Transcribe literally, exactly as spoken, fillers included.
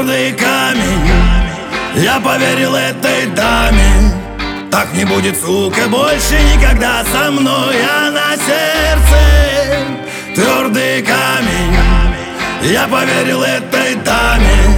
твердый камень. Я поверил этой даме. Так не будет, сука, больше никогда со мной. А на сердце твердый камень. Я поверил этой даме.